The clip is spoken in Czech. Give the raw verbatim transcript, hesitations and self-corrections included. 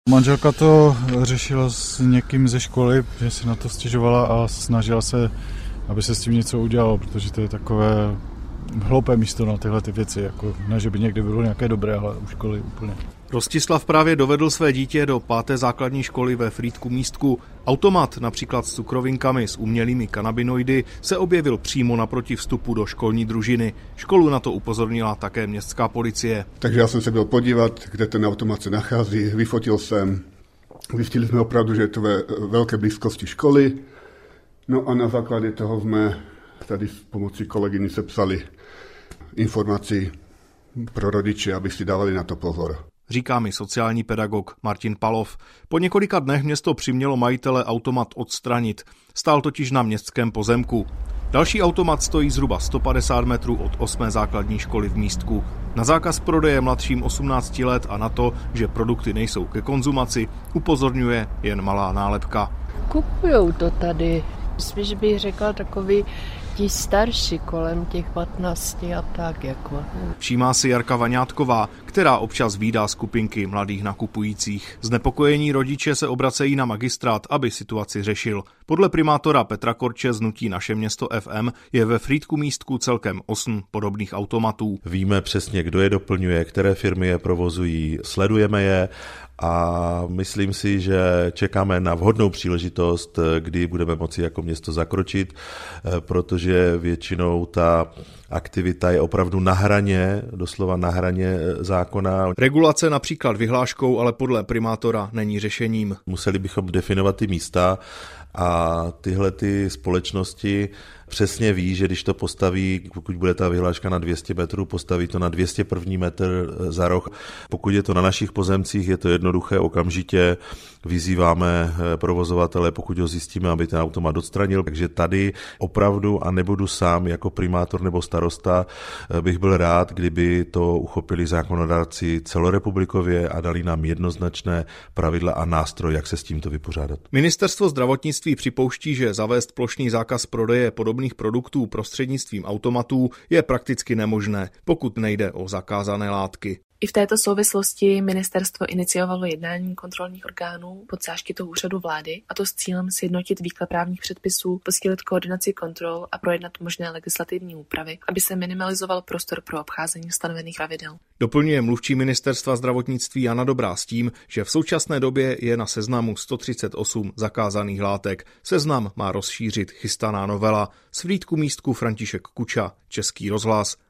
Manželka to řešila s někým ze školy, že si na to stěžovala a snažila se, aby se s tím něco udělalo, protože to je takové hloupé místo na tyhle ty věci. Jako, ne, že by někdy bylo nějaké dobré, ale u školy úplně. Rostislav právě dovedl své dítě do páté základní školy ve Frýdku Místku. Automat, například s cukrovinkami s umělými kanabinoidy, se objevil přímo naproti vstupu do školní družiny. Školu na to upozornila také městská policie. Takže já jsem se byl podívat, kde ten automat se nachází, vyfotil jsem. Zjistili jsme opravdu, že je to ve velké blízkosti školy. No a na základě toho jsme tady s pomocí kolegyny sepsali informaci pro rodiče, aby si dávali na to pozor. Říká mi sociální pedagog Martin Palov. Po několika dnech město přimělo majitele automat odstranit. Stál totiž na městském pozemku. Další automat stojí zhruba sto padesát metrů od osmé základní školy v Místku. Na zákaz prodeje mladším osmnácti let a na to, že produkty nejsou ke konzumaci, upozorňuje jen malá nálepka. Kupujou to tady. Spíš bych řekla takový ti starší kolem těch patnácti a tak jako. Všímá si Jarka Vaňátková, která občas vídá skupinky mladých nakupujících. Znepokojení rodiče se obracejí na magistrát, aby situaci řešil. Podle primátora Petra Korče z hnutí Naše město F M je ve Frýdku Místku celkem osm podobných automatů. Víme přesně, kdo je doplňuje, které firmy je provozují, sledujeme je a myslím si, že čekáme na vhodnou příležitost, kdy budeme moci jako město zakročit, protože většinou ta aktivita je opravdu na hraně, doslova na hraně zákona. Regulace například vyhláškou, ale podle primátora není řešením. Museli bychom definovat ty místa a tyhle ty společnosti přesně ví, že když to postaví, pokud bude ta vyhláška na dvě stě metrů, postaví to na dvě stě první metr za roh. Pokud je to na našich pozemcích, je to jednoduché, okamžitě vyzýváme provozovatele, pokud ho zjistíme, aby ten automat odstranil. Takže tady opravdu, a nebudu sám jako primátor nebo starosta, bych byl rád, kdyby to uchopili zákonodárci celorepublikově a dali nám jednoznačné pravidla a nástroj, jak se s tímto vypořádat. Ministerstvo zdravotnictví připouští, že zavést plošný zákaz prodeje podobných produktů prostřednictvím automatů je prakticky nemožné, pokud nejde o zakázané látky. I v této souvislosti ministerstvo iniciovalo jednání kontrolních orgánů pod záštitou úřadu vlády, a to s cílem sjednotit výklad právních předpisů, posílit koordinaci kontrol a projednat možné legislativní úpravy, aby se minimalizoval prostor pro obcházení stanovených pravidel. Doplňuje mluvčí ministerstva zdravotnictví Jana Dobrá s tím, že v současné době je na seznamu sto třicet osm zakázaných látek. Seznam má rozšířit chystaná novela. Z Frýdku Místku František Kuča, Český rozhlas.